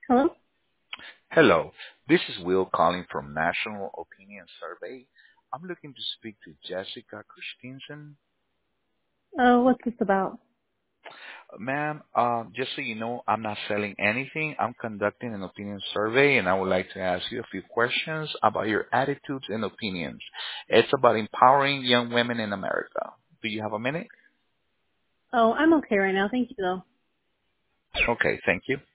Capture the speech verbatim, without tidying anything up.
Hello? Hello, this is Will calling from National Opinion Survey. I'm looking to speak to Jessica Christensen. Uh, what's this about? Ma'am, uh, just so you know, I'm not selling anything. I'm conducting an opinion survey, and I would like to ask you a few questions about your attitudes and opinions. It's about empowering young women in America. Do you have a minute? Oh, I'm okay right now. Thank you, though. Okay, thank you.